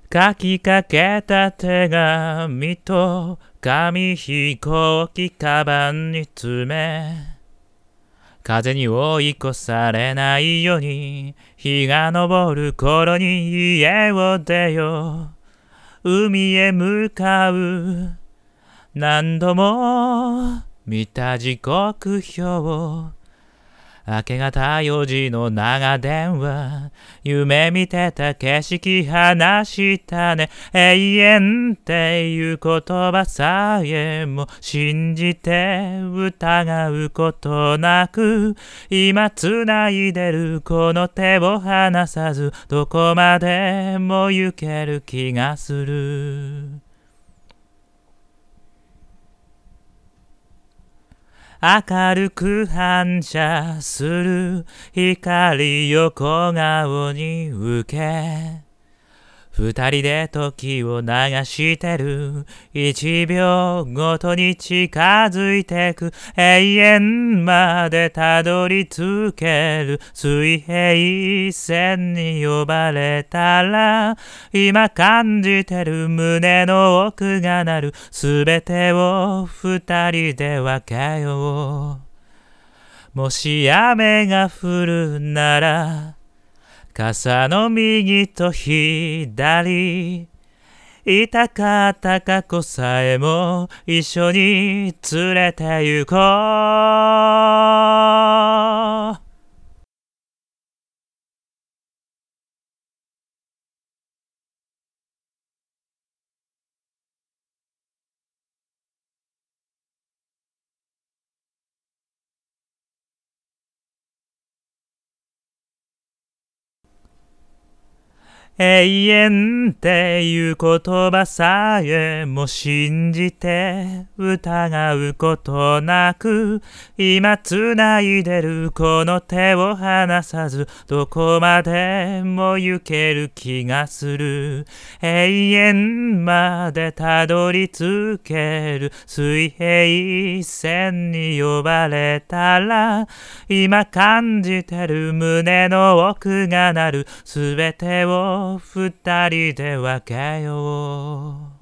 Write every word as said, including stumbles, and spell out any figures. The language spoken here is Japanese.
書きかけた手紙と紙飛行機カバンに詰め、風に追い越されないように日が昇る頃に家を出よう。海へ向かう何度も見た時刻表、明け方よじの長電話、夢見てた景色話したね。永遠っていう言葉さえも信じて疑うことなく、今繋いでるこの手を離さず、どこまでも行ける気がする。明るく反射する光横顔に受け、二人で時を流してる。一秒ごとに近づいてく。永遠までたどり着ける。水平線に呼ばれたら、今感じてる胸の奥が鳴る。すべてを二人で分けよう。もし雨が降るなら、傘の右と左、痛かった過去さえも一緒に連れて行こう。永遠っていう言葉さえも信じて疑うことなく、今繋いでるこの手を離さず、どこまでも行ける気がする。永遠までたどり着ける。水平線に呼ばれたら、今感じてる胸の奥が鳴る。すべてを二人で分けよう。